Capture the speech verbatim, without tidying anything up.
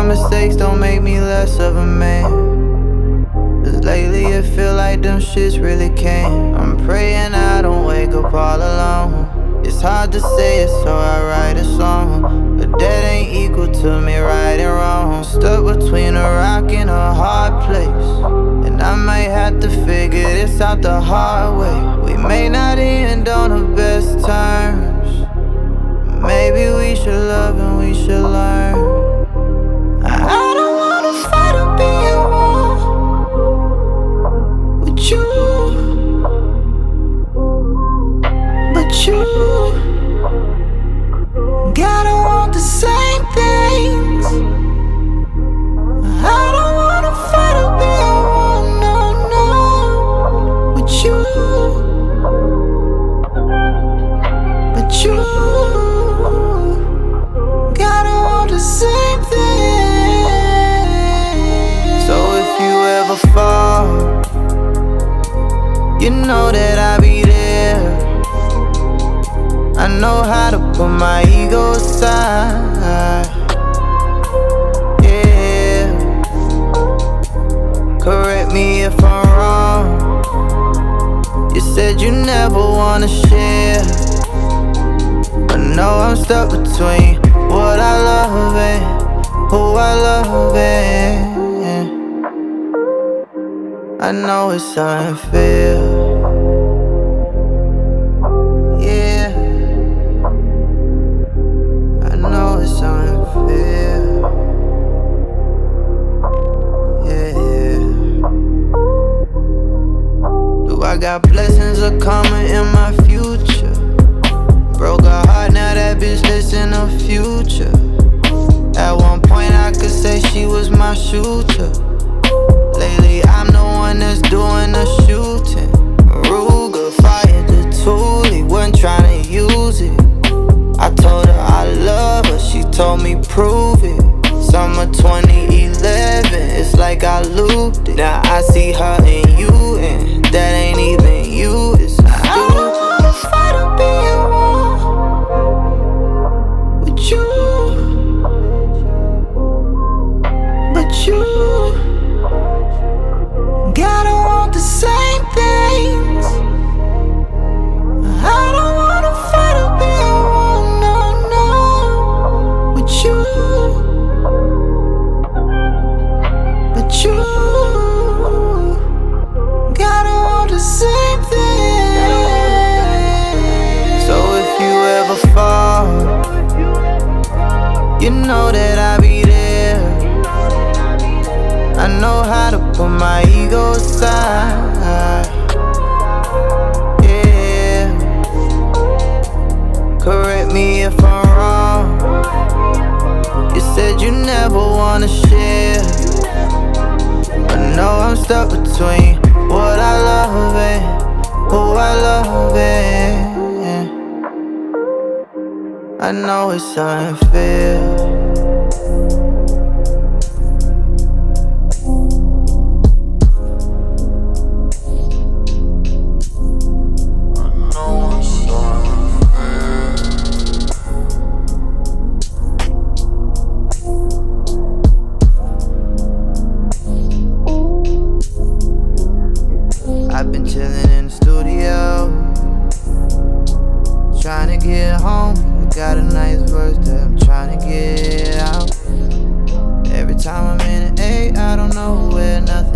my mistakes don't make me less of a man. Cause lately it feel like them shits really came. I'm praying I don't wake up all alone. It's hard to say it, so I write a song, but that ain't equal to me right and wrong. Stuck between a rock and a hard place, and I might have to figure this out the hard way. We may not end on the best terms. Maybe we should love and we should learn. I don't wanna fight or be at war with you, but you gotta want the same things. I don't wanna fight or be at war, no, no, with you, but you gotta want the same thing. So if you ever fall, you know that I'll be there. I know how to put my ego aside. Yeah. Correct me if I'm wrong. You said you never wanna share, but no, I'm stuck between what I love and who I love and I know it's unfair. Yeah, I know it's unfair. Yeah. Do I got blessings are coming in my future? Broke her heart, now that bitch lives in the future. At one point I could say she was my shooter. Lately I'm the one that's doing the shooting. Ruger fired the tool, he wasn't trying to use it. I told her I love her, she told me prove it. Summer twenty eleven, it's like I looped it. Now I see her and you, and that ain't even you, it's stupid. I don't wanna fight or be at war with you, but you gotta want the same things. I don't wanna fight or be at war, no, no, with you, but you gotta want the same thing. So if you ever fall, you know that I'll be there. I know how to put my ego aside. Yeah. Correct me if I'm wrong. You said you never wanna share, but no, I'm stuck between what I love and who I love and I know it's unfair. I've been chillin' in the studio, trying to get home. I got a nice verse that I'm trying to get out. Every time I'm in an eight, I don't know where nothing